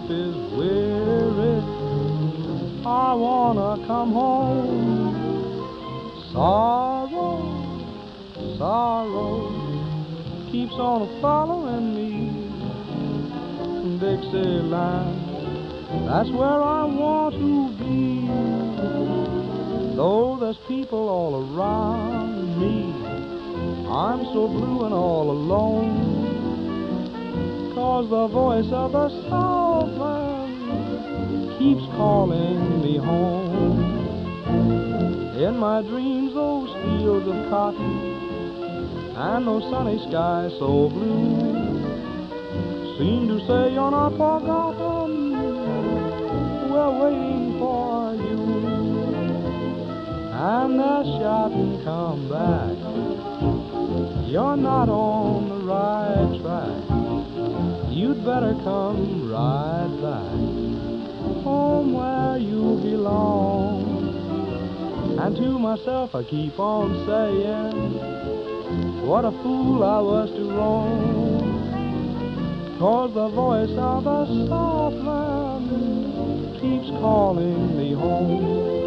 is weary, I wanna come home. Sorrow, sorrow keeps on following me. Dixieland, that's where I want to be. Though there's people all around me, I'm so blue and all alone. 'Cause the voice of the Southland keeps calling me home. In my dreams, those fields of cotton and those sunny skies so blue seem to say you're not forgotten, we're waiting for you. And they're shouting, come back, you're not on the right track, you'd better come right back home where you belong. And to myself I keep on saying, what a fool I was to roam. 'Cause the voice of the Southland keeps calling me home.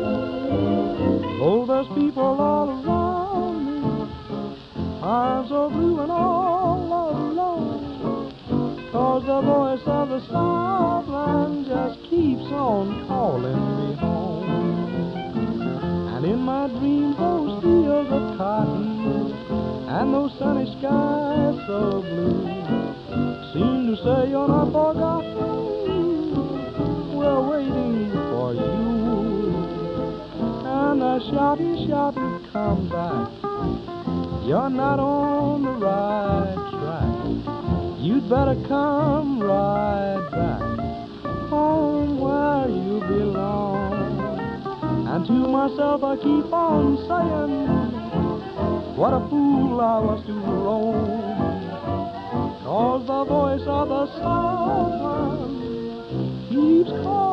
Oh, there's people all around me, I'm so blue and all alone. 'Cause the voice of the Southland just keeps on calling me home. And in my dreams, those fields of cotton and those sunny skies so blue seem to say you're not forgotten, we're waiting for you. And they're shouting, shouting, come back, you're not on the right track, you'd better come right back home where you belong. And to myself I keep on saying, what a fool I was to roam. 'Cause the voice of the Southland keeps calling.